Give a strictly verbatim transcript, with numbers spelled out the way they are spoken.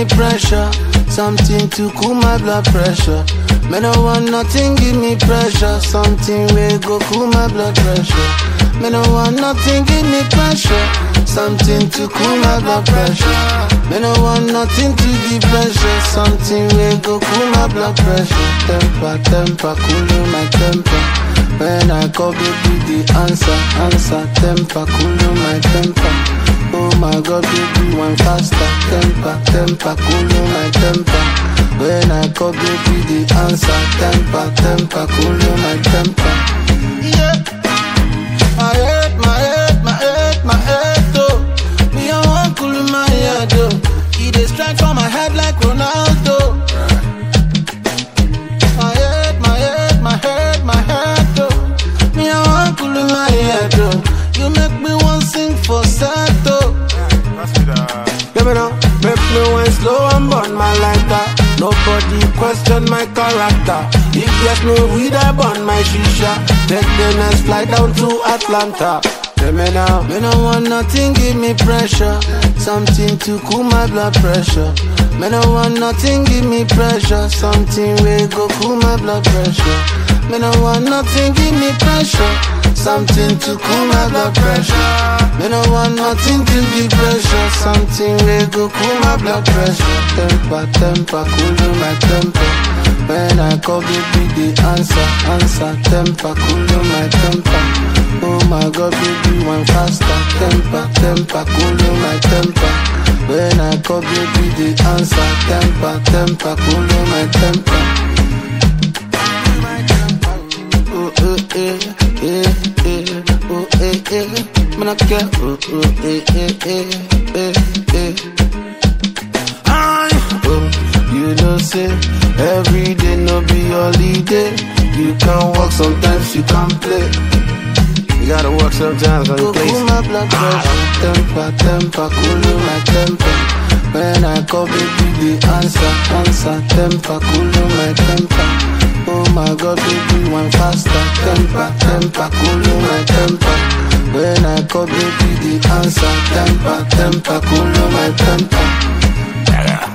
me pressure. Something to cool my blood pressure. Me no want nothing, give me pressure. Something will go cool my blood pressure. Me no want nothing, give me pressure. Something to cool my blood pressure. Me no want nothing to give pressure. Something will go cool my blood pressure. Temper, temper, cool my temper. When I call baby the answer, answer. Temper, cool my temper. Oh my God, baby, one faster. Temper, temper, cool my temper. When I call baby the answer. Temper, temper, cool my temper. Yeah. My head, my head, my head, my head, oh. Me I want cool in my head, oh. He dey strike for my head like Ronaldo. My head, my head, my head, my head, oh. Me I want cool in my head, oh. You make me want sing for sad, oh. Let me know, make me want slow and burn my lighter. Nobody question my character. If there's no weed, I burn my shisha. Take the next flight down to Atlanta. Tell me now, me no want nothing, give me pressure. Something to cool my blood pressure. Me no want nothing, give me pressure. Something will go cool my blood pressure. Me no want nothing, give me pressure. Something to cool my blood pressure. Me no want nothing to give pressure. Something will go cool my blood pressure. Temper, temper, cool my temper. When I call baby the answer, answer. Temper, cool my temper. Oh my God, baby, one faster. Temper, temper, cool my temper. When I call baby the answer. Temper, temper, cool my temper. Oh, oh, eh, eh, eh, oh, eh, eh. Man, I care. Oh, oh, eh, eh, eh, eh, eh. I, oh, you know, say every day no be holiday. You can walk, sometimes you can play. You gotta work sometimes on your place. Cool my blood pressure. Temper, temper, cool my temper. When I call baby the answer, answer. Temper, cool my temper. Oh my God, baby, one faster. Temper, temper, cool my temper. When I call baby the answer. Temper, temper, cool my temper.